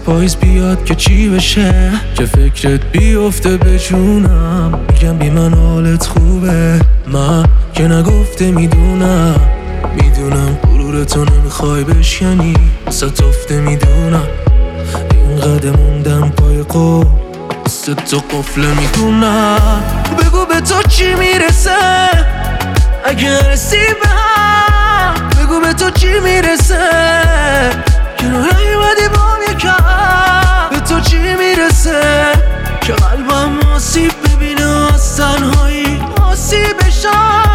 پاییز بیاد که چی بشه، که فکرت بیفته به جونم. میگم بی من حالت خوبه، من که نگفته میدونم غرورتو نمیخوای بشکنی، ستفته میدونم اینقدر موندم پای قول، تو قفله میدونم. بگو به تو چی میرسه اگه رسی به هم، بگو به تو چی میرسه که نیومدی بام یکم. به تو چی میرسه که قلبم آسیب ببینه، از تنهایی آسیب بشم.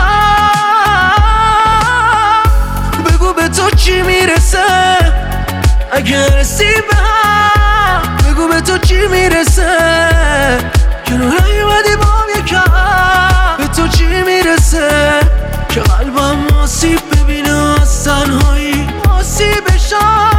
بگو به تو چی میرسه اگه رسی به هم، بگو به تو چی میرسه که نیومدی بام یکم. به تو چی میرسه که قلبم آسیب ببینه، از تنهایی آسیب بشم.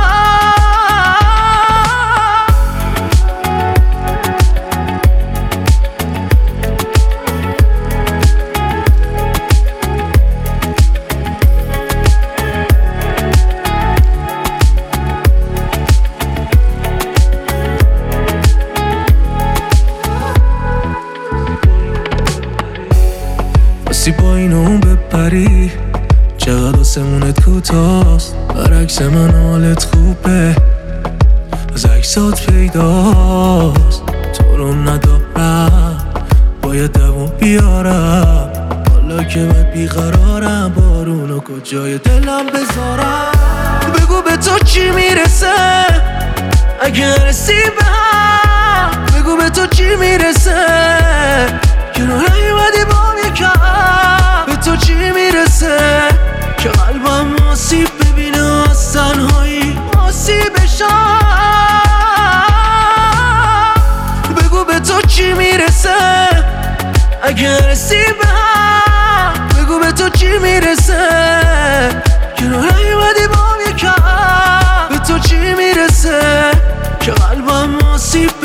بسی با این اون بپری، چقدر آسمونت کوتاست، برعکس من حالت خوبه، از عکسات پیداست. تو رو ندارم باید دوام بیارم، حالا که من بیقرارم بارونو کجای دلم بذارم. بگو به تو چی میرسه اگه رسی به هم، بگو به تو چی میرسه که نیومدی بام یکم. به تو چی میرسه که قلبم آسیب ببینه، از تنهایی آسیب بشم. بگو به تو چی میرسه اگه رسی به هم، بگو به تو چی میرسه که نیومدی بام یکم. به تو چی میرسه که قلبم آسیب